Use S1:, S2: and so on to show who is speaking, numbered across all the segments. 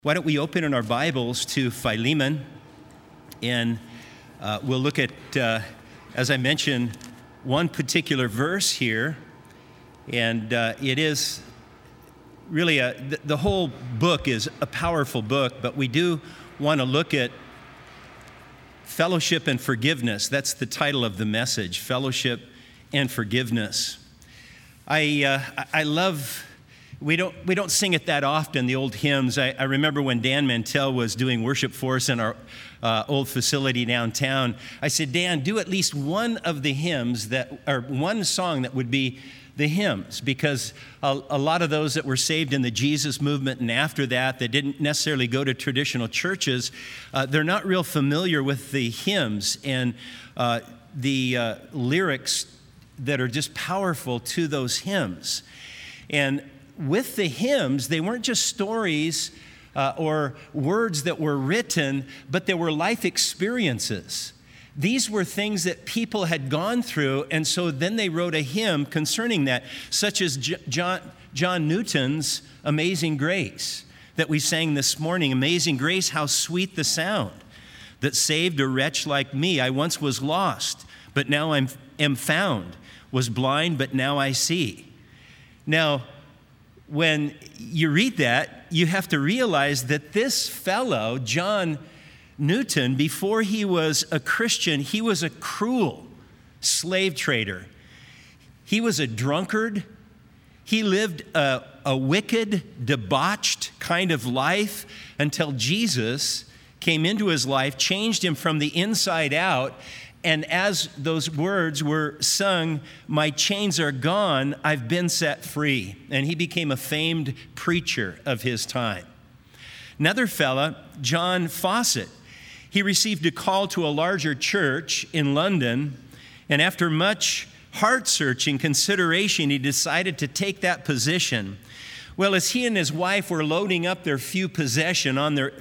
S1: Why don't we open in our Bibles to Philemon, and we'll look at, as I mentioned, one particular verse here, and it is really the whole book is a powerful book, but we do want to look at fellowship and forgiveness. That's the title of the message, fellowship and forgiveness. I love. We don't sing it that often, the old hymns. I remember when Dan Mantell was doing worship for us in our old facility downtown. I said, Dan, do at least one of the hymns or one song that would be the hymns, because a lot of those that were saved in the Jesus movement and after that didn't necessarily go to traditional churches, they're not real familiar with the hymns and the lyrics that are just powerful to those hymns. And with the hymns, they weren't just stories or words that were written, but they were life experiences. These were things that people had gone through, and so then they wrote a hymn concerning that, such as John Newton's Amazing Grace that we sang this morning. Amazing grace, how sweet the sound that saved a wretch like me. I once was lost, but now am found, was blind, but now I see. Now, when you read that, you have to realize that this fellow, John Newton, before he was a Christian, he was a cruel slave trader. He was a drunkard. He lived a wicked, debauched kind of life until Jesus came into his life, changed him from the inside out. And as those words were sung, my chains are gone, I've been set free. And he became a famed preacher of his time. Another fella, John Fawcett, he received a call to a larger church in London. And after much heart-searching consideration, he decided to take that position. Well, as he and his wife were loading up their few possessions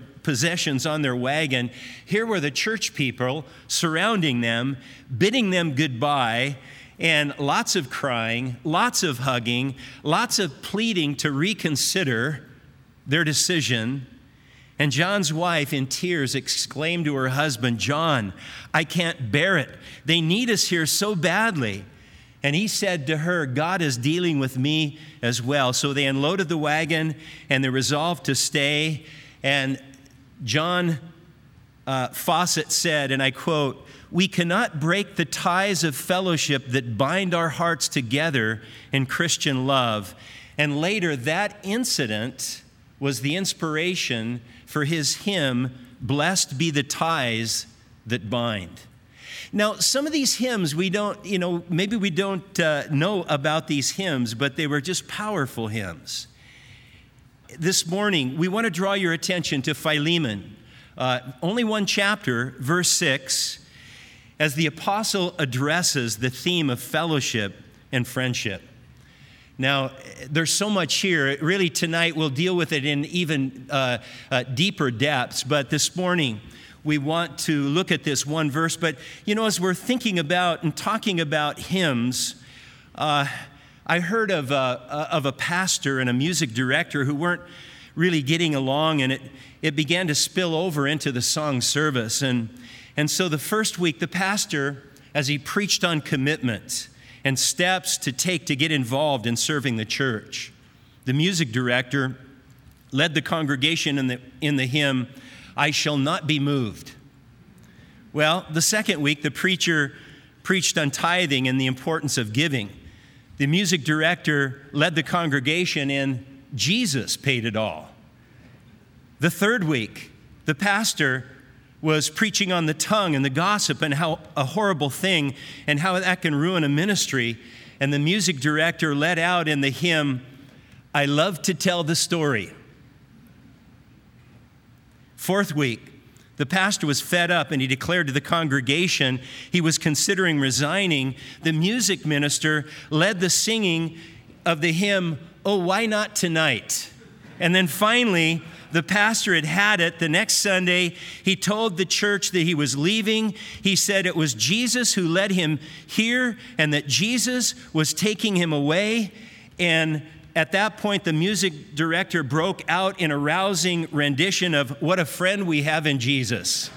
S1: on their wagon, here were the church people surrounding them, bidding them goodbye, and lots of crying, lots of hugging, lots of pleading to reconsider their decision. And John's wife, in tears, exclaimed to her husband, "John, I can't bear it. They need us here so badly." And he said to her, "God is dealing with me as well." So they unloaded the wagon and they resolved to stay. And John Fawcett said, and I quote, "We cannot break the ties of fellowship that bind our hearts together in Christian love." And later, that incident was the inspiration for his hymn, "Blessed Be the Ties That Bind." Now, some of these hymns, maybe we don't know about these hymns, but they were just powerful hymns. This morning, we want to draw your attention to Philemon, only one chapter, verse 6, as the apostle addresses the theme of fellowship and friendship. Now, there's so much here. Really, tonight, we'll deal with it in even deeper depths, but this morning, we want to look at this one verse. But, as we're thinking about and talking about hymns, I heard of a pastor and a music director who weren't really getting along, and it began to spill over into the song service. And so the first week, the pastor, as he preached on commitment and steps to take to get involved in serving the church, the music director led the congregation in the hymn, "I Shall Not Be Moved." Well, the second week, the preacher preached on tithing and the importance of giving. The music director led the congregation in Jesus paid it all. The third week, the pastor was preaching on the tongue and the gossip and how a horrible thing and how that can ruin a ministry. And the music director led out in the hymn, "I Love to Tell the Story." Fourth week, the pastor was fed up and he declared to the congregation he was considering resigning. The music minister led the singing of the hymn, "Oh, Why Not Tonight?" And then finally, the pastor had it. The next Sunday, he told the church that he was leaving. He said it was Jesus who led him here and that Jesus was taking him away. And at that point, the music director broke out in a rousing rendition of What a Friend We Have in Jesus.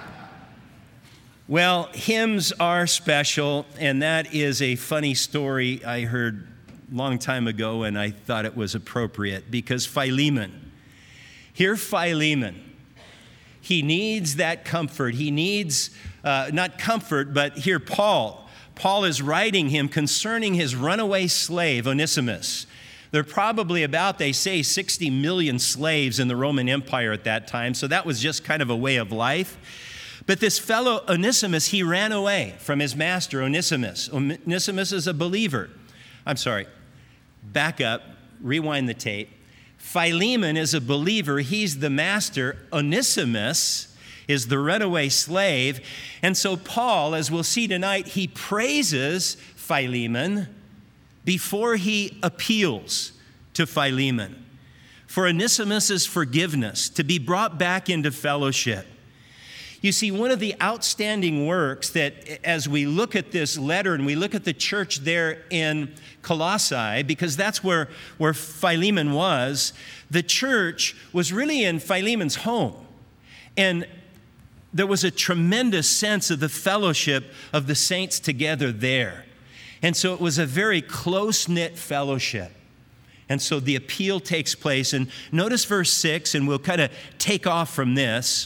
S1: Well, hymns are special, and that is a funny story I heard a long time ago, and I thought it was appropriate, because Philemon, here Philemon, he needs that comfort. He needs, not comfort, but here Paul is writing him concerning his runaway slave, Onesimus. There are probably about, they say, 60 million slaves in the Roman Empire at that time, so that was just kind of a way of life. But this fellow Onesimus, he ran away from his master, Onesimus. Onesimus is a believer. I'm sorry, back up, rewind the tape. Philemon is a believer. He's the master. Onesimus is the runaway slave. And so Paul, as we'll see tonight, he praises Philemon before he appeals to Philemon for Onesimus' forgiveness, to be brought back into fellowship. You see, one of the outstanding works that, as we look at this letter and we look at the church there in Colossae, because that's where Philemon was, the church was really in Philemon's home. And there was a tremendous sense of the fellowship of the saints together there. And so it was a very close-knit fellowship. And so the appeal takes place. And notice verse 6, and we'll kind of take off from this.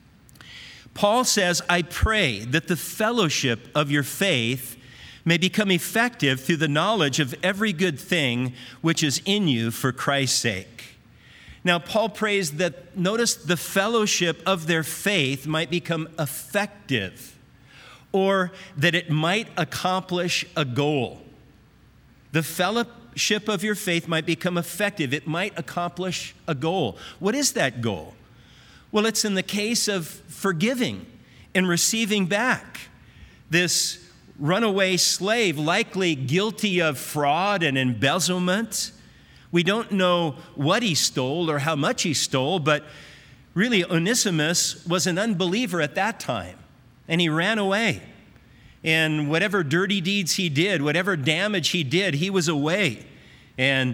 S1: Paul says, I pray that the fellowship of your faith may become effective through the knowledge of every good thing which is in you for Christ's sake. Now, Paul prays that, notice, the fellowship of their faith might become effective, or that it might accomplish a goal. The fellowship of your faith might become effective. It might accomplish a goal. What is that goal? Well, it's in the case of forgiving and receiving back this runaway slave, likely guilty of fraud and embezzlement. We don't know what he stole or how much he stole, but really Onesimus was an unbeliever at that time, and he ran away. And whatever dirty deeds he did, whatever damage he did, he was away. And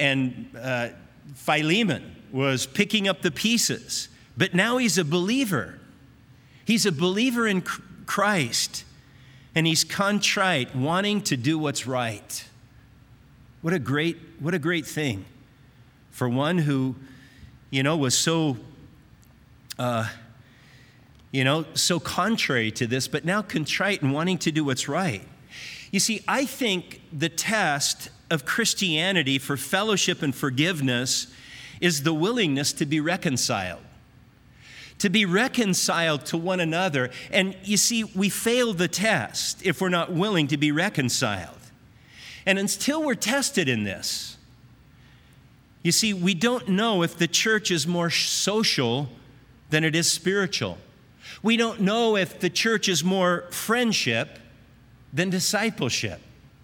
S1: Philemon was picking up the pieces. But now he's a believer. He's a believer in Christ. And he's contrite, wanting to do what's right. What a great thing for one who, was so, so contrary to this, but now contrite and wanting to do what's right. You see, I think the test of Christianity for fellowship and forgiveness is the willingness to be reconciled. To be reconciled to one another. And you see, we fail the test if we're not willing to be reconciled. And until we're tested in this, you see, we don't know if the church is more social than it is spiritual. We don't know if the church is more friendship than discipleship.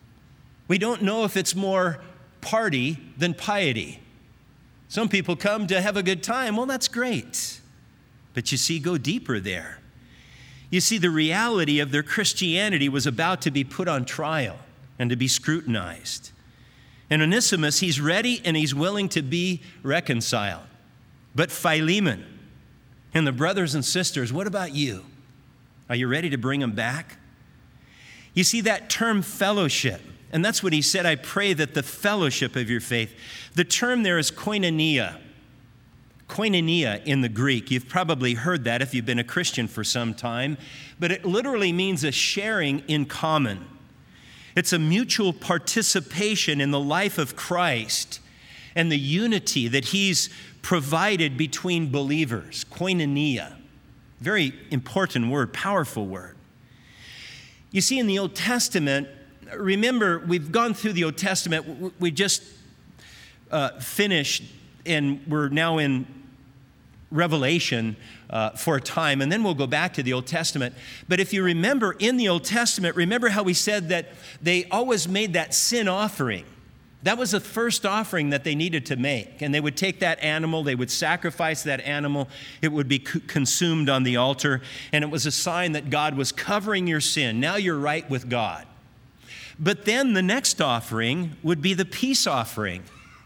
S1: We don't know if it's more party than piety. Some people come to have a good time. Well, that's great. But you see, go deeper there. You see, the reality of their Christianity was about to be put on trial and to be scrutinized. And Onesimus, he's ready and he's willing to be reconciled. But Philemon and the brothers and sisters, what about you? Are you ready to bring them back? You see, that term fellowship, and that's what he said, I pray that the fellowship of your faith. The term there is koinonia. Koinonia in the Greek. You've probably heard that if you've been a Christian for some time, but it literally means a sharing in common. It's a mutual participation in the life of Christ and the unity that he's provided between believers. Koinonia. Very important word, powerful word. You see, in the Old Testament, remember, we've gone through the Old Testament. We just finished, and we're now in Revelation for a time, and then we'll go back to the Old Testament. But if you remember, in the Old Testament, remember how we said that they always made that sin offering. That was the first offering that they needed to make. And they would take that animal, they would sacrifice that animal, it would be consumed on the altar, and it was a sign that God was covering your sin. Now you're right with God. But then the next offering would be the peace offering.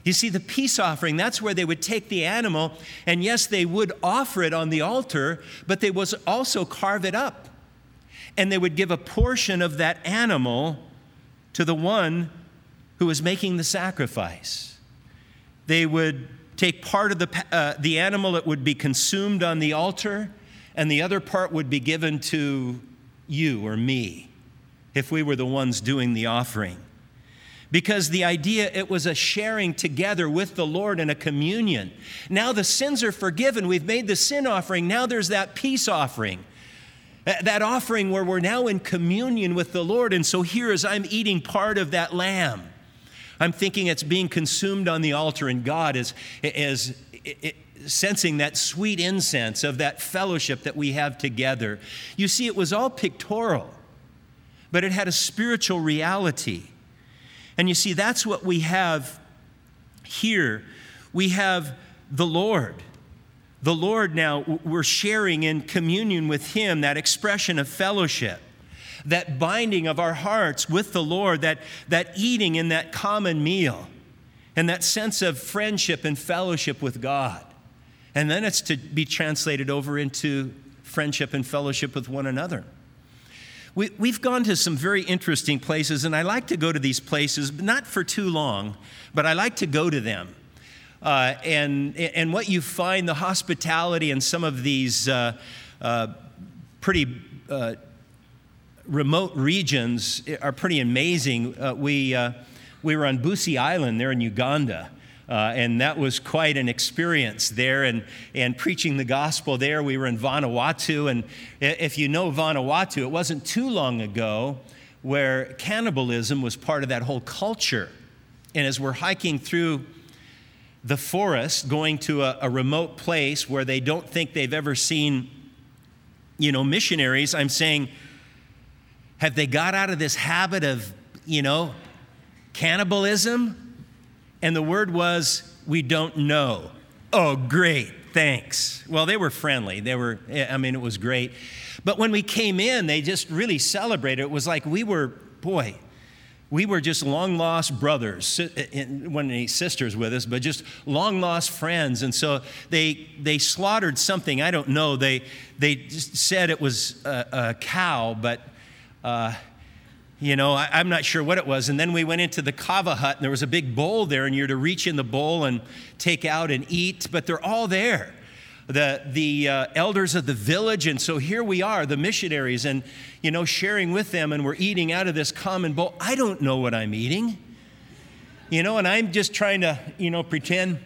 S1: You see, the peace offering, that's where they would take the animal, and yes, they would offer it on the altar, but they would also carve it up. And they would give a portion of that animal to the one who was making the sacrifice. They would take part of the animal that would be consumed on the altar, and the other part would be given to you or me if we were the ones doing the offering. Because the idea, it was a sharing together with the Lord in a communion. Now the sins are forgiven. We've made the sin offering. Now there's that peace offering. That offering where we're now in communion with the Lord. And so here as I'm eating part of that lamb, I'm thinking it's being consumed on the altar, and God is sensing that sweet incense of that fellowship that we have together. You see, it was all pictorial, but it had a spiritual reality. And you see, that's what we have here. We have the Lord. The Lord now, we're sharing in communion with Him, that expression of fellowship, that binding of our hearts with the Lord, that eating in that common meal, and that sense of friendship and fellowship with God. And then it's to be translated over into friendship and fellowship with one another. We've gone to some very interesting places, and I like to go to these places, not for too long, but I like to go to them. And what you find, the hospitality in some of these pretty remote regions are pretty amazing. We were on Busi Island there in Uganda. And that was quite an experience there, and preaching the gospel there. We were in Vanuatu, and if you know Vanuatu, it wasn't too long ago where cannibalism was part of that whole culture. And as we're hiking through the forest, going to a remote place where they don't think they've ever seen, missionaries, I'm saying, have they got out of this habit of, cannibalism? And the word was, we don't know. Oh, great, thanks. Well, they were friendly. It was great. But when we came in, they just really celebrated. It was like we were just long-lost brothers. One of any sisters with us, but just long-lost friends. And so they slaughtered something. I don't know. They just said it was a cow, but... I'm not sure what it was. And then we went into the kava hut, and there was a big bowl there, and you're to reach in the bowl and take out and eat. But they're all there, the elders of the village. And so here we are, the missionaries, and, sharing with them, and we're eating out of this common bowl. I don't know what I'm eating, and I'm just trying to, pretend.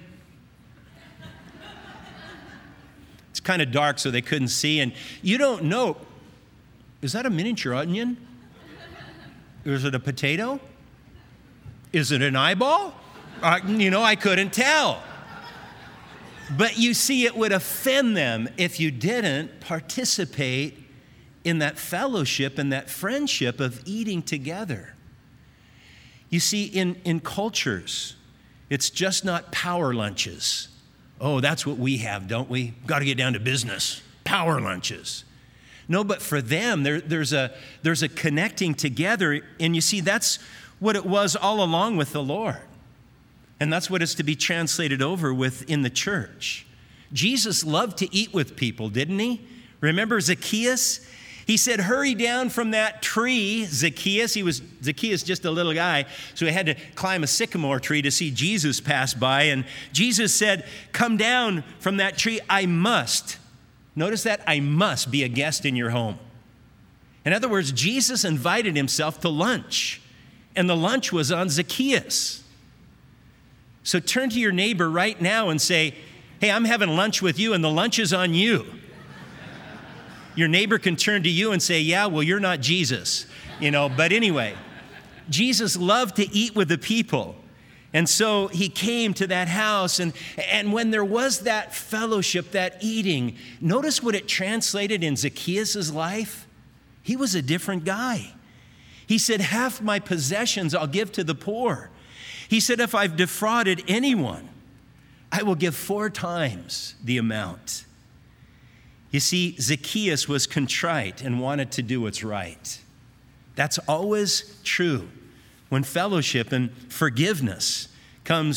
S1: It's kind of dark, so they couldn't see. And you don't know, is that a miniature onion? Is it a potato? Is it an eyeball? I couldn't tell. But you see, it would offend them if you didn't participate in that fellowship and that friendship of eating together. You see, in cultures, it's just not power lunches. Oh, that's what we have, don't we? Got to get down to business. Power lunches. No, but for them, there's a connecting together. And you see, that's what it was all along with the Lord. And that's what it's to be translated over with in the church. Jesus loved to eat with people, didn't he? Remember Zacchaeus? He said, hurry down from that tree, Zacchaeus. Zacchaeus just a little guy, so he had to climb a sycamore tree to see Jesus pass by. And Jesus said, come down from that tree, I must. Notice that, I must be a guest in your home. In other words, Jesus invited himself to lunch, and the lunch was on Zacchaeus. So turn to your neighbor right now and say, hey, I'm having lunch with you, and the lunch is on you. Your neighbor can turn to you and say, yeah, well, you're not Jesus. But anyway, Jesus loved to eat with the people. And so he came to that house, and when there was that fellowship, that eating, notice what it translated in Zacchaeus' life. He was a different guy. He said, half my possessions I'll give to the poor. He said, if I've defrauded anyone, I will give 4 times the amount. You see, Zacchaeus was contrite and wanted to do what's right. That's always true. When fellowship and forgiveness comes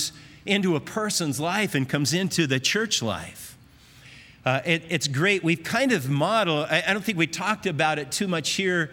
S1: into a person's life and comes into the church life. It's great. We've kind of modeled, I don't think we talked about it too much here,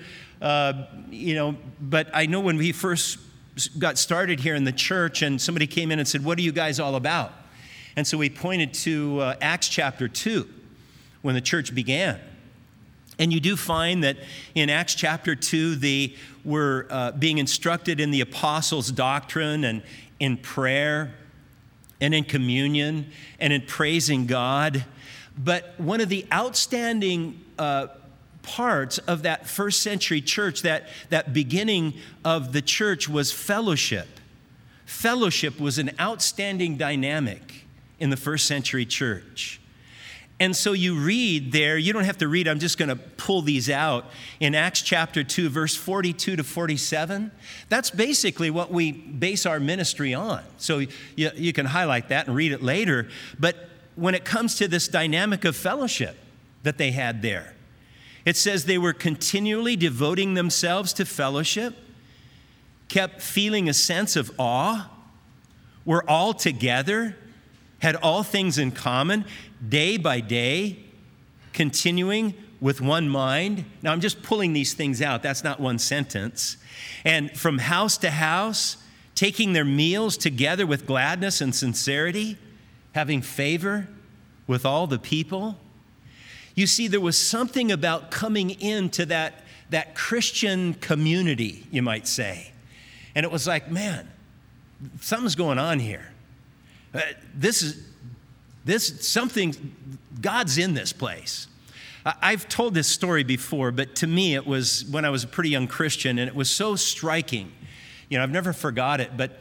S1: but I know when we first got started here in the church and somebody came in and said, "What are you guys all about?" And so we pointed to Acts chapter 2 when the church began. And you do find that in Acts chapter 2, they were being instructed in the apostles' doctrine and in prayer and in communion and in praising God. But one of the outstanding parts of that first century church, that beginning of the church, was fellowship. Fellowship was an outstanding dynamic in the first century church. And so you read there, you don't have to read, I'm just going to pull these out. In Acts chapter 2, verse 42 to 47, that's basically what we base our ministry on. So you can highlight that and read it later. But when it comes to this dynamic of fellowship that they had there, it says they were continually devoting themselves to fellowship, kept feeling a sense of awe, were all together, had all things in common, day by day, continuing with one mind. Now, I'm just pulling these things out. That's not one sentence. And from house to house, taking their meals together with gladness and sincerity, having favor with all the people. You see, there was something about coming into that Christian community, you might say. And it was like, man, something's going on here. This is something, God's in this place. I've told this story before, but to me it was when I was a pretty young Christian, and it was so striking. I've never forgot it, but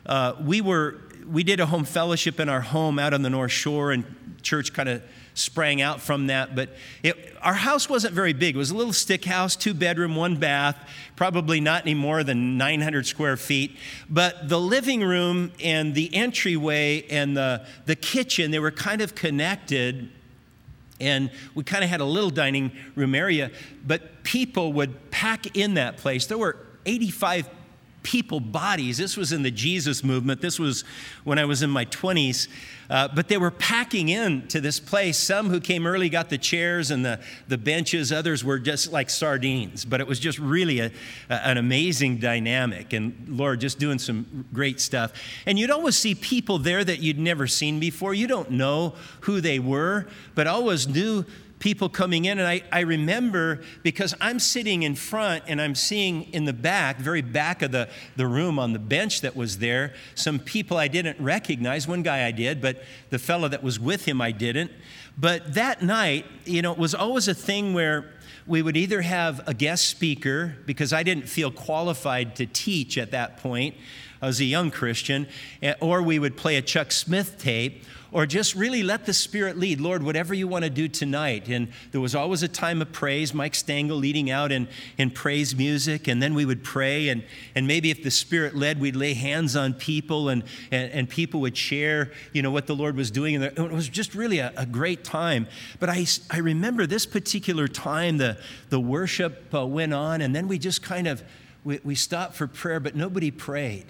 S1: we did a home fellowship in our home out on the North Shore, and church kind of sprang out from that. But our house wasn't very big. It was a little stick house, 2-bedroom, 1 bath, probably not any more than 900 square feet. But the living room and the entryway and the kitchen, they were kind of connected. And we kind of had a little dining room area, but people would pack in that place. There were 85 people bodies. This was in the Jesus movement. This was when I was in my 20s. But they were packing into this place. Some who came early got the chairs and the benches. Others were just like sardines. But it was just really an amazing dynamic. And Lord, just doing some great stuff. And you'd always see people there that you'd never seen before. You don't know who they were, but always knew people coming in. And I remember, because I'm sitting in front and I'm seeing in the back, very back of the room on the bench that was there, some people I didn't recognize. One guy I did, but the fellow that was with him I didn't. But that night, it was always a thing where we would either have a guest speaker, because I didn't feel qualified to teach at that point. I was a young Christian. Or we would play a Chuck Smith tape, or just really let the Spirit lead. Lord, whatever you want to do tonight. And there was always a time of praise, Mike Stengel leading out in praise music, and then we would pray, and maybe if the Spirit led, we'd lay hands on people, and people would share, what the Lord was doing. And it was just really a great time. But I remember this particular time, the worship went on, and then we just kind of, we stopped for prayer, but nobody prayed.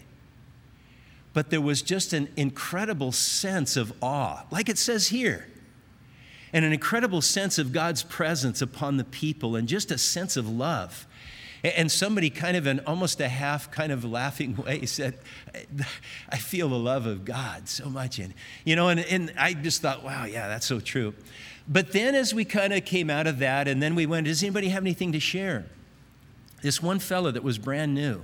S1: But there was just an incredible sense of awe, like it says here, and an incredible sense of God's presence upon the people, and just a sense of love. And somebody kind of in almost a half kind of laughing way said, I feel the love of God so much. And I just thought, wow, yeah, that's so true. But then as we kind of came out of that, and then we went, does anybody have anything to share? This one fellow that was brand new,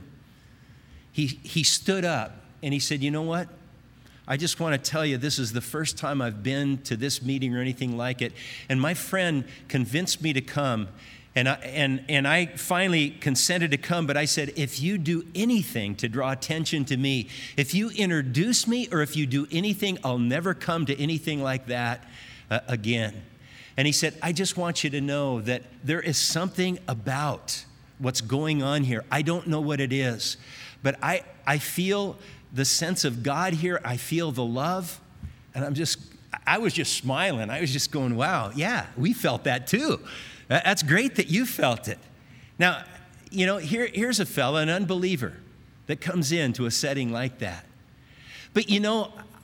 S1: he stood up. And he said, you know what? I just want to tell you, this is the first time I've been to this meeting or anything like it. And my friend convinced me to come. And I finally consented to come. But I said, if you do anything to draw attention to me, if you introduce me, or if you do anything, I'll never come to anything like that again. And he said, I just want you to know that there is something about what's going on here. I don't know what it is, but I feel the sense of God here. I feel the love, and I was just smiling. I was just going, wow, yeah, we felt that too. That's great that you felt it. Now, here's a fella, an unbeliever, that comes into a setting like that. But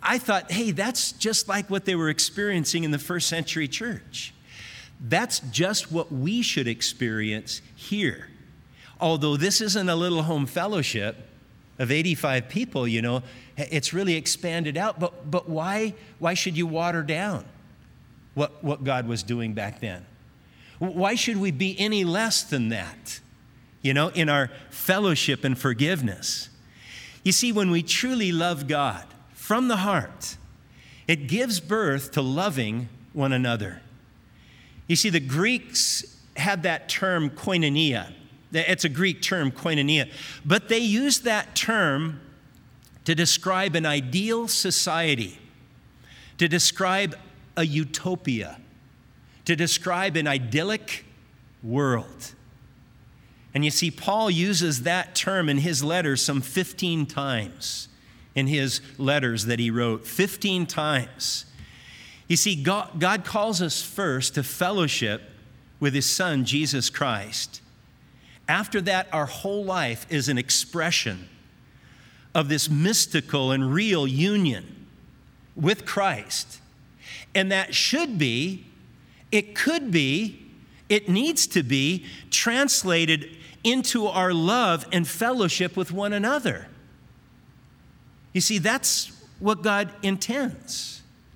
S1: I thought, hey, that's just like what they were experiencing in the first century church. That's just what we should experience here. Although this isn't a little home fellowship of 85 people, it's really expanded out. But why should you water down what God was doing back then? Why should we be any less than that, in our fellowship and forgiveness? You see, when we truly love God from the heart, it gives birth to loving one another. You see, the Greeks had that term koinonia. It's a Greek term, koinonia. But they used that term to describe an ideal society, to describe a utopia, to describe an idyllic world. And you see, Paul uses that term in his letters some 15 times, in his letters that he wrote, 15 times. You see, God calls us first to fellowship with his Son, Jesus Christ. After that, our whole life is an expression of this mystical and real union with Christ. And that should be, it could be, it needs to be translated into our love and fellowship with one another. You see, that's what God intends.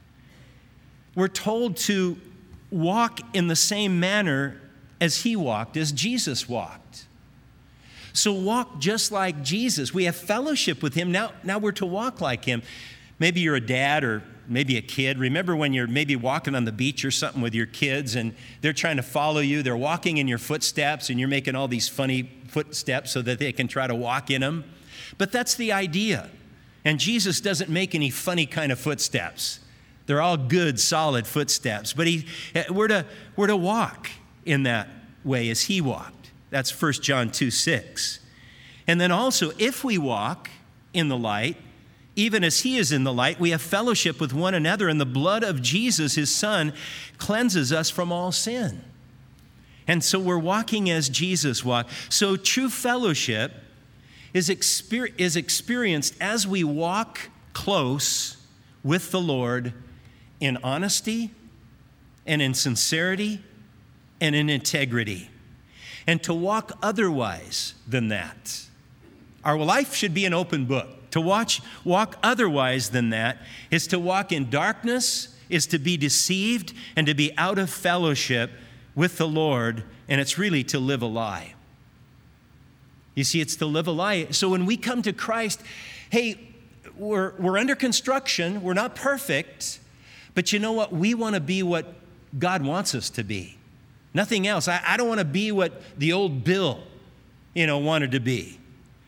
S1: We're told to walk in the same manner as he walked, as Jesus walked. So walk just like Jesus. We have fellowship with him. Now we're to walk like him. Maybe you're a dad or maybe a kid. Remember when you're maybe walking on the beach or something with your kids and they're trying to follow you. They're walking in your footsteps and you're making all these funny footsteps so that they can try to walk in them. But that's the idea. And Jesus doesn't make any funny kind of footsteps. They're all good, solid footsteps. But we're to walk in that way as he walked. That's 1 John 2:6. And then also, if we walk in the light, even as he is in the light, we have fellowship with one another, and the blood of Jesus, his Son, cleanses us from all sin. And so we're walking as Jesus walked. So true fellowship is experienced as we walk close with the Lord in honesty and in sincerity and in integrity. And to walk otherwise than that. Our life should be an open book. To walk otherwise than that is to walk in darkness, is to be deceived, and to be out of fellowship with the Lord, and it's really to live a lie. You see, it's to live a lie. So when we come to Christ, hey, we're under construction, we're not perfect, but you know what? We want to be what God wants us to be. Nothing else. I don't want to be what the old Bill, wanted to be.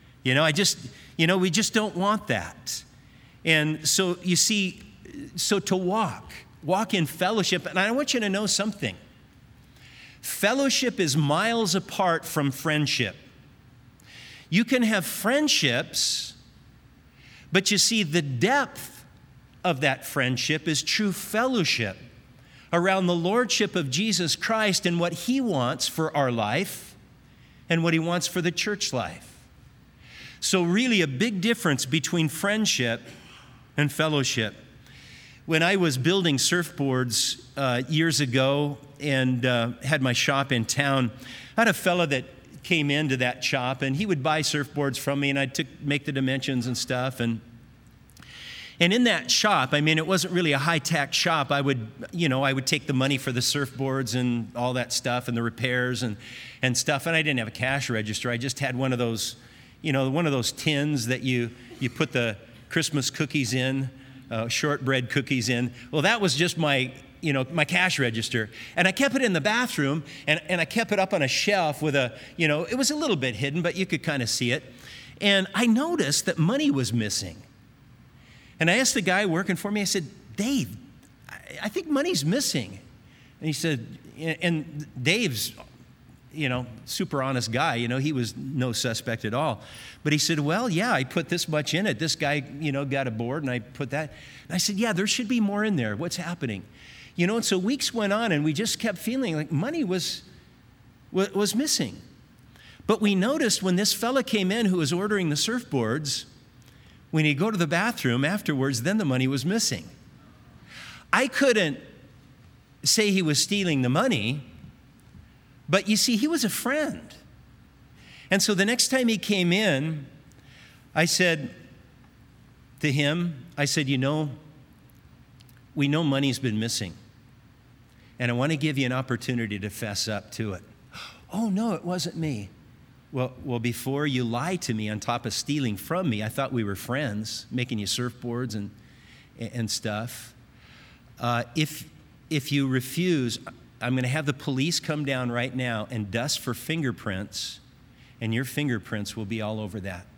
S1: We just don't want that. And so you see, to walk in fellowship, and I want you to know something. Fellowship is miles apart from friendship. You can have friendships, but you see, the depth of that friendship is true fellowship around the lordship of Jesus Christ and what he wants for our life and what he wants for the church life. So really a big difference between friendship and fellowship. When I was building surfboards years ago and had my shop in town, I had a fella that came into that shop and he would buy surfboards from me and I'd make the dimensions and stuff. And in that shop, it wasn't really a high-tech shop. I would take the money for the surfboards and all that stuff and the repairs and stuff. And I didn't have a cash register. I just had one of those, one of those tins that you put the Christmas cookies in, shortbread cookies in. Well, that was just my cash register. And I kept it in the bathroom and I kept it up on a shelf with it was a little bit hidden, but you could kind of see it. And I noticed that money was missing. And I asked the guy working for me, I said, Dave, I think money's missing. And he said, and Dave's, super honest guy, he was no suspect at all. But he said, well, yeah, I put this much in it. This guy, got a board and I put that. And I said, yeah, there should be more in there. What's happening? And so weeks went on and we just kept feeling like money was missing. But we noticed when this fella came in who was ordering the surfboards, when he'd go to the bathroom afterwards, then the money was missing. I couldn't say he was stealing the money, but you see, he was a friend. And so the next time he came in, I said to him, we know money's been missing, and I want to give you an opportunity to fess up to it. Oh, no, it wasn't me. Well, before you lie to me on top of stealing from me, I thought we were friends, making you surfboards and stuff. If you refuse, I'm going to have the police come down right now and dust for fingerprints, and your fingerprints will be all over that.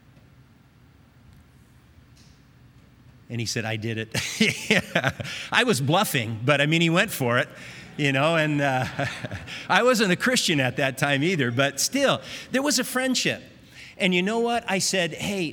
S1: And he said, I did it. Yeah. I was bluffing, but he went for it, and I wasn't a Christian at that time either, but still, there was a friendship. And you know what? I said, hey,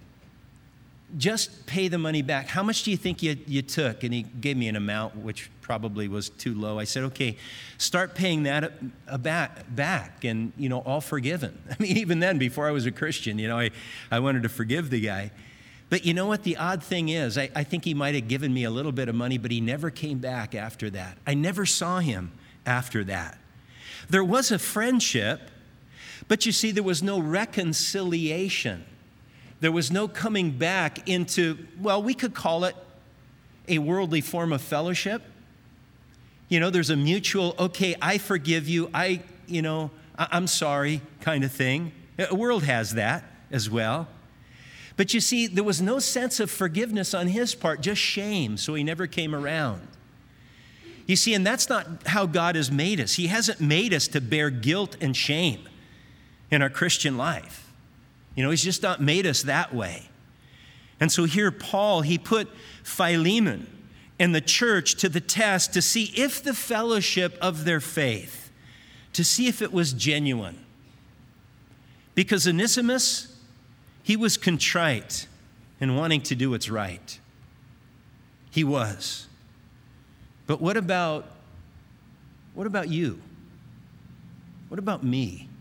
S1: just pay the money back. How much do you think you took? And he gave me an amount which probably was too low. I said, okay, start paying that back and, all forgiven. Even then, before I was a Christian, I wanted to forgive the guy. But you know what? The odd thing is, I think he might have given me a little bit of money, but he never came back after that. I never saw him after that. There was a friendship, but you see, there was no reconciliation. There was no coming back into, we could call it a worldly form of fellowship. There's a mutual, okay, I forgive you, I'm sorry kind of thing. The world has that as well. But you see, there was no sense of forgiveness on his part, just shame, so he never came around. You see, and that's not how God has made us. He hasn't made us to bear guilt and shame in our Christian life. He's just not made us that way. And so here Paul, he put Philemon and the church to the test to see if the fellowship of their faith, to see if it was genuine. Because Onesimus, he was contrite and wanting to do what's right. He was. But what about you? What about me?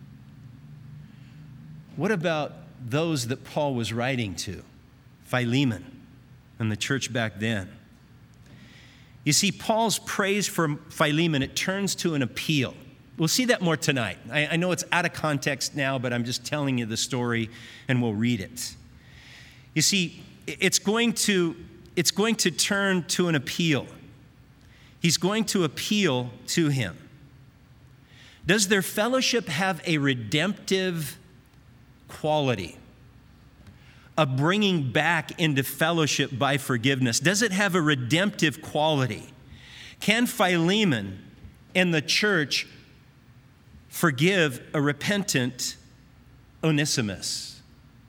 S1: What about those that Paul was writing to, Philemon and the church back then? You see, Paul's praise for Philemon, it turns to an appeal. We'll see that more tonight. I know it's out of context now, but I'm just telling you the story, and we'll read it. You see, it's going to turn to an appeal. He's going to appeal to him. Does their fellowship have a redemptive quality? A bringing back into fellowship by forgiveness? Does it have a redemptive quality? Can Philemon and the church forgive a repentant Onesimus?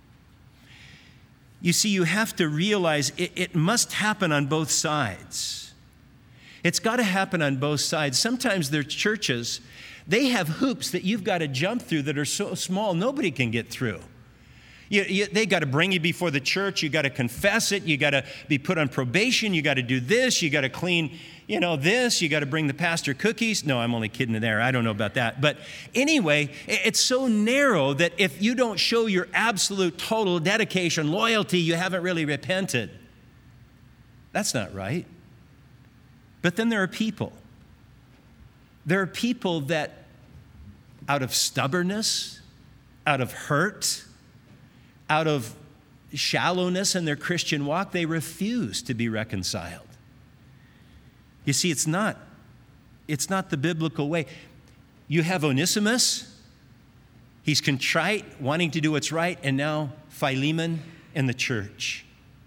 S1: You see, you have to realize it must happen on both sides. It's got to happen on both sides. Sometimes their churches, they have hoops that you've got to jump through that are so small nobody can get through. They got to bring you before the church. You got to confess it. You got to be put on probation. You got to do this. You got to clean, this. You got to bring the pastor cookies. No, I'm only kidding there. I don't know about that. But anyway, it's so narrow that if you don't show your absolute total dedication, loyalty, you haven't really repented. That's not right. But then there are people. There are people that out of stubbornness, out of hurt, out of shallowness in their Christian walk, they refuse to be reconciled. You see, it's not the biblical way. You have Onesimus, he's contrite, wanting to do what's right, and now Philemon and the church.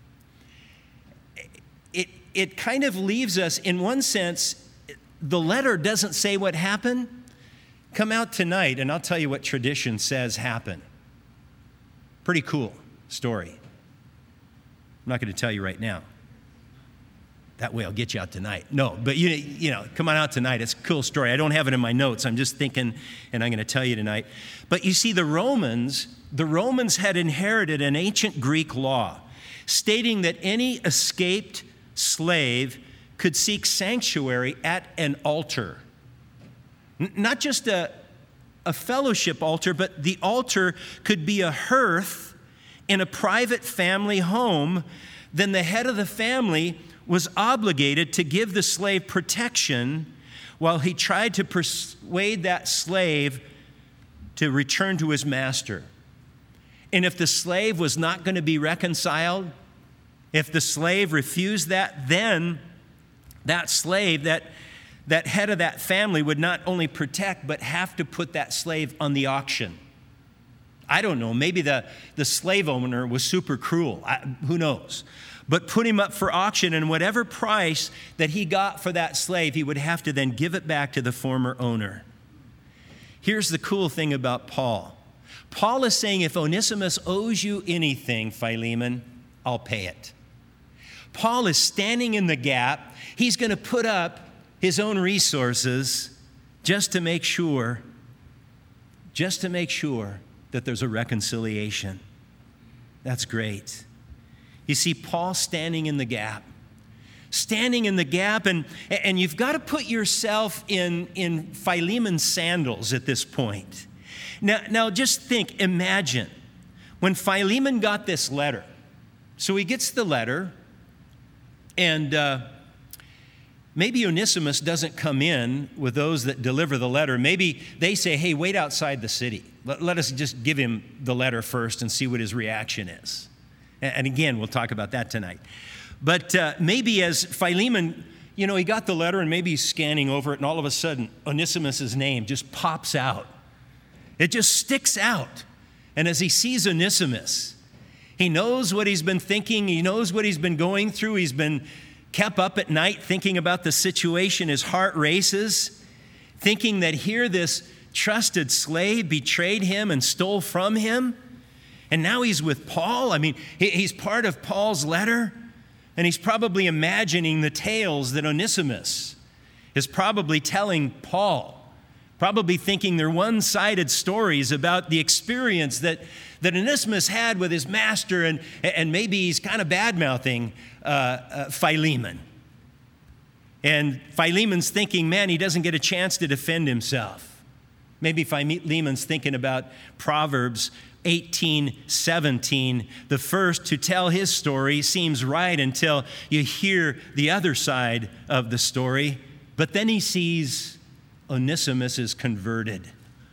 S1: It kind of leaves us, in one sense, the letter doesn't say what happened. Come out tonight and I'll tell you what tradition says happened. Pretty cool story. I'm not going to tell you right now. That way I'll get you out tonight. No, but you know, come on out tonight. It's a cool story. I don't have it in my notes. I'm just thinking, and I'm going to tell you tonight. But you see, the Romans had inherited an ancient Greek law stating that any escaped slave could seek sanctuary at an altar. Not just a fellowship altar, but the altar could be a hearth in a private family home, then the head of the family was obligated to give the slave protection while he tried to persuade that slave to return to his master. And if the slave was not going to be reconciled, if the slave refused that, then that slave, that head of that family would not only protect, but have to put that slave on the auction. I don't know, maybe the slave owner was super cruel. Who knows? But put him up for auction, and whatever price that he got for that slave, he would have to then give it back to the former owner. Here's the cool thing about Paul. Paul is saying, if Onesimus owes you anything, Philemon, I'll pay it. Paul is standing in the gap. He's going to put up his own resources just to make sure that there's a reconciliation. That's great. You see, Paul standing in the gap, and you've got to put yourself in Philemon's sandals at this point. Now just imagine, when Philemon got this letter. So he gets the letter, and maybe Onesimus doesn't come in with those that deliver the letter. Maybe they say, hey, wait outside the city. Let us just give him the letter first and see what his reaction is. And again, we'll talk about that tonight. But maybe as Philemon, he got the letter and maybe he's scanning over it, and all of a sudden, Onesimus' name just pops out. It just sticks out. And as he sees Onesimus, he knows what he's been thinking. He knows what he's been going through. He's been kept up at night thinking about the situation. His heart races, thinking that here this trusted slave betrayed him and stole from him. And now he's with Paul. I mean, he's part of Paul's letter. And he's probably imagining the tales that Onesimus is probably telling Paul. Probably thinking they're one-sided stories about the experience that Onesimus had with his master, and maybe he's kind of bad-mouthing Philemon. And Philemon's thinking, man, he doesn't get a chance to defend himself. Maybe Philemon's thinking about Proverbs 18:17. The first to tell his story seems right until you hear the other side of the story. But then he sees Onesimus is converted.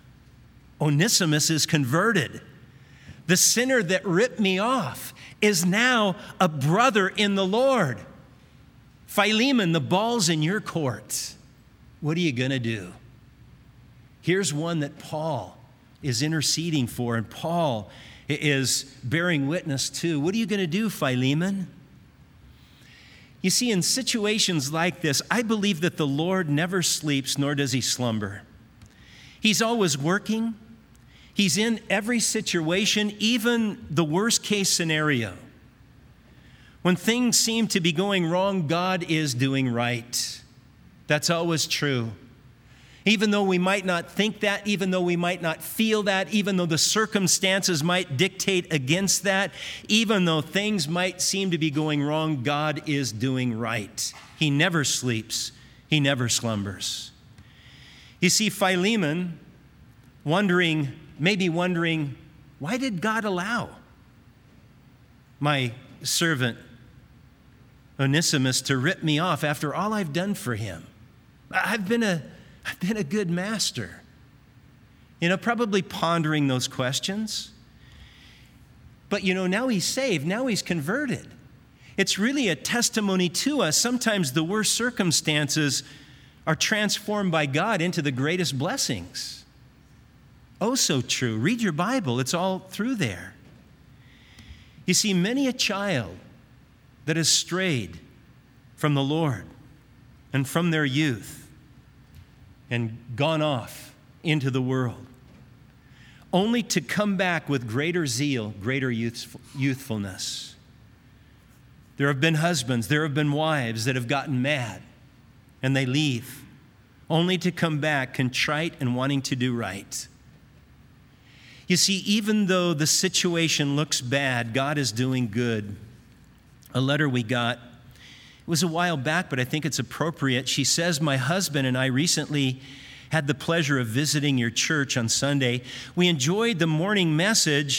S1: Onesimus is converted. The sinner that ripped me off is now a brother in the Lord. Philemon, the ball's in your court. What are you going to do? Here's one that Paul is interceding for, and Paul is bearing witness to. What are you going to do, Philemon? You see, in situations like this, I believe that the Lord never sleeps, nor does he slumber. He's always working. He's in every situation, even the worst case scenario. When things seem to be going wrong, God is doing right. That's always true. Even though we might not think that, even though we might not feel that, even though the circumstances might dictate against that, even though things might seem to be going wrong, God is doing right. He never sleeps. He never slumbers. You see, Philemon maybe wondering, why did God allow my servant Onesimus to rip me off after all I've done for him? I've been a good master. Probably pondering those questions. But now he's saved. Now he's converted. It's really a testimony to us. Sometimes the worst circumstances are transformed by God into the greatest blessings. Oh, so true. Read your Bible. It's all through there. You see, many a child that has strayed from the Lord and from their youth and gone off into the world, only to come back with greater zeal, greater youthfulness. There have been husbands, there have been wives that have gotten mad, and they leave, only to come back contrite and wanting to do right. You see, even though the situation looks bad, God is doing good. A letter we got, it was a while back, but I think it's appropriate. She says, my husband and I recently had the pleasure of visiting your church on Sunday. We enjoyed the morning message,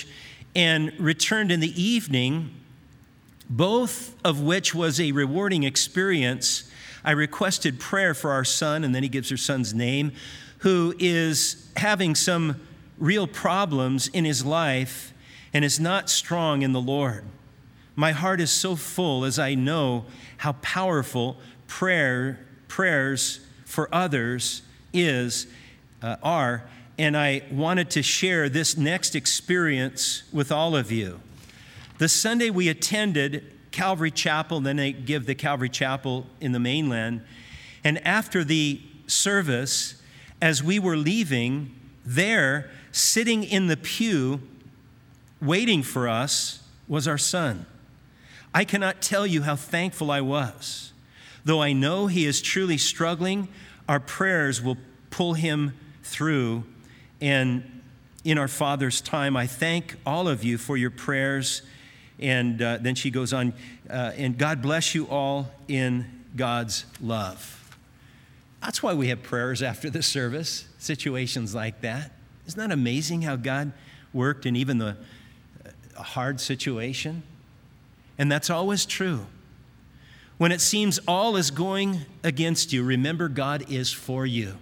S1: and returned in the evening, both of which was a rewarding experience. I requested prayer for our son, and then he gives her son's name, who is having some real problems in his life and is not strong in the Lord. My heart is so full as I know how powerful prayers for others are, and I wanted to share this next experience with all of you. The Sunday we attended Calvary Chapel, then they give the Calvary Chapel in the mainland, and after the service, as we were leaving, there, sitting in the pew, waiting for us, was our son. I cannot tell you how thankful I was. Though I know he is truly struggling, our prayers will pull him through. And in our Father's time, I thank all of you for your prayers. And then she goes on, and God bless you all in God's love. That's why we have prayers after the service, situations like that. Isn't that amazing how God worked in even a hard situation? And that's always true. When it seems all is going against you, remember God is for you.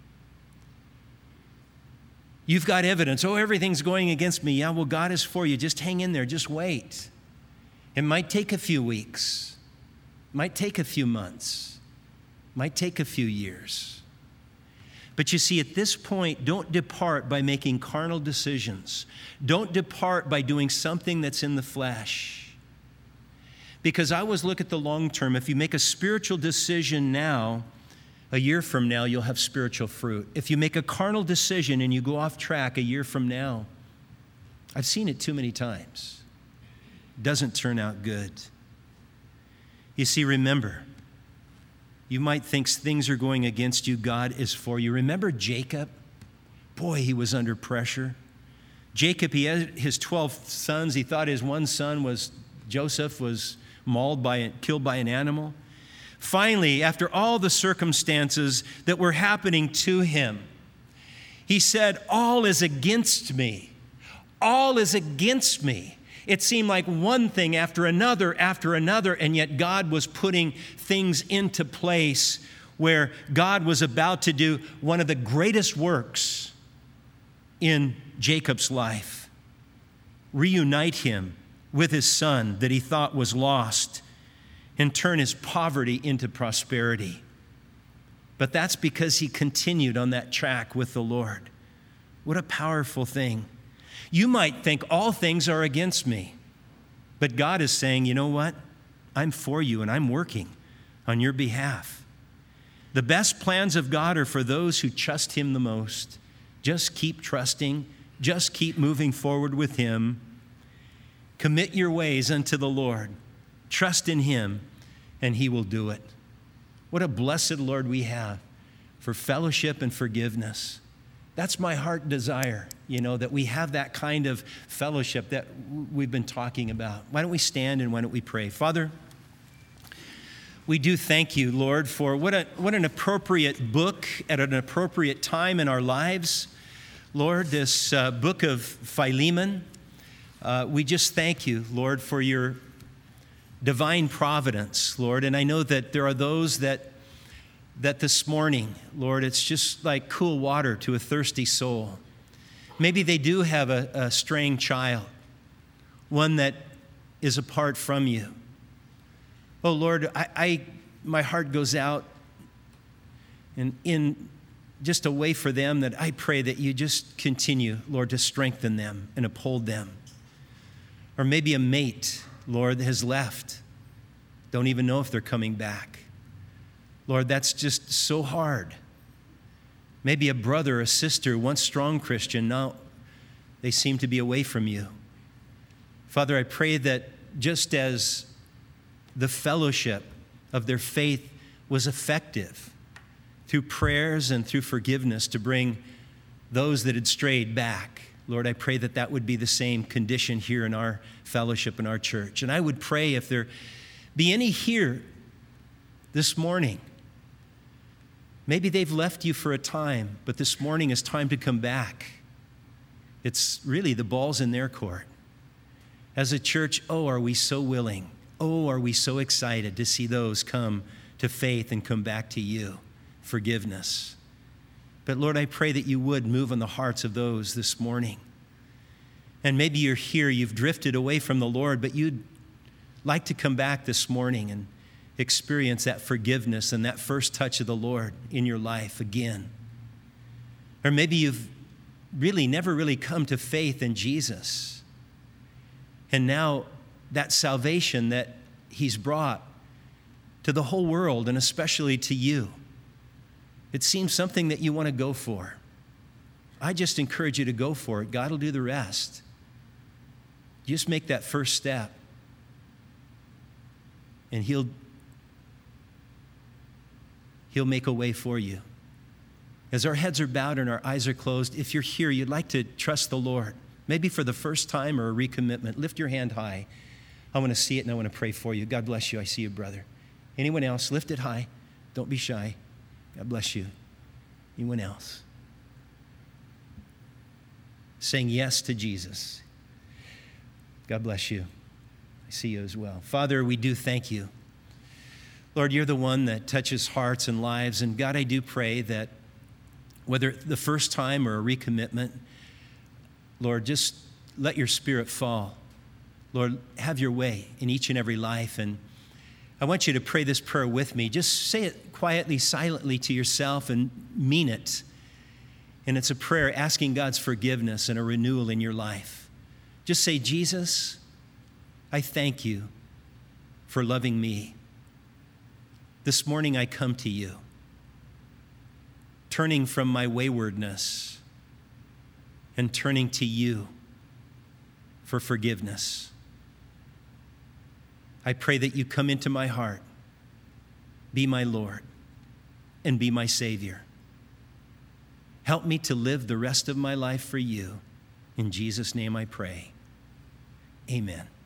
S1: You've got evidence. Oh, everything's going against me. Yeah, well, God is for you. Just hang in there. Just wait. It might take a few weeks. It might take a few months. It might take a few years. But you see, at this point, don't depart by making carnal decisions. Don't depart by doing something that's in the flesh. Because I always look at the long term. If you make a spiritual decision now, a year from now, you'll have spiritual fruit. If you make a carnal decision and you go off track a year from now, I've seen it too many times. It doesn't turn out good. You see, remember, you might think things are going against you. God is for you. Remember Jacob? Boy, he was under pressure. Jacob, he had his 12 sons. He thought his one son Joseph was killed by an animal. Finally, after all the circumstances that were happening to him, he said, all is against me. All is against me. It seemed like one thing after another, and yet God was putting things into place where God was about to do one of the greatest works in Jacob's life. Reunite him with his son that he thought was lost and turn his poverty into prosperity. But that's because he continued on that track with the Lord. What a powerful thing. You might think all things are against me, but God is saying, you know what? I'm for you and I'm working on your behalf. The best plans of God are for those who trust him the most. Just keep trusting. Just keep moving forward with him. Commit your ways unto the Lord. Trust in him, and he will do it. What a blessed Lord we have for fellowship and forgiveness. That's my heart desire, that we have that kind of fellowship that we've been talking about. Why don't we stand and why don't we pray? Father, we do thank you, Lord, for what an appropriate book at an appropriate time in our lives. Lord, this book of Philemon, we just thank you, Lord, for your divine providence, Lord. And I know that there are those that this morning, Lord, it's just like cool water to a thirsty soul. Maybe they do have a straying child, one that is apart from you. Oh, Lord, my heart goes out and in just a way for them that I pray that you just continue, Lord, to strengthen them and uphold them. Or maybe a mate, Lord, that has left. Don't even know if they're coming back. Lord, that's just so hard. Maybe a brother, a sister, once strong Christian, now they seem to be away from you. Father, I pray that just as the fellowship of their faith was effective through prayers and through forgiveness to bring those that had strayed back, Lord, I pray that that would be the same condition here in our fellowship in our church. And I would pray if there be any here this morning, maybe they've left you for a time, but this morning is time to come back. It's really the ball's in their court. As a church, oh, are we so willing? Oh, are we so excited to see those come to faith and come back to you? Forgiveness. But Lord, I pray that you would move on the hearts of those this morning. And maybe you're here, you've drifted away from the Lord, but you'd like to come back this morning and experience that forgiveness and that first touch of the Lord in your life again. Or maybe you've really never really come to faith in Jesus. And now that salvation that he's brought to the whole world and especially to you, it seems something that you want to go for. I just encourage you to go for it. God will do the rest. Just make that first step. And he'll make a way for you. As our heads are bowed and our eyes are closed, if you're here, you'd like to trust the Lord, maybe for the first time or a recommitment, lift your hand high. I want to see it and I want to pray for you. God bless you. I see you, brother. Anyone else? Lift it high. Don't be shy. God bless you. Anyone else? Saying yes to Jesus. God bless you. I see you as well. Father, we do thank you. Lord, you're the one that touches hearts and lives. And God, I do pray that whether the first time or a recommitment, Lord, just let your Spirit fall. Lord, have your way in each and every life. And I want you to pray this prayer with me. Just say it quietly, silently to yourself and mean it. And it's a prayer asking God's forgiveness and a renewal in your life. Just say, Jesus, I thank you for loving me. This morning I come to you, turning from my waywardness and turning to you for forgiveness. I pray that you come into my heart, be my Lord, and be my Savior. Help me to live the rest of my life for you. In Jesus' name I pray. Amen.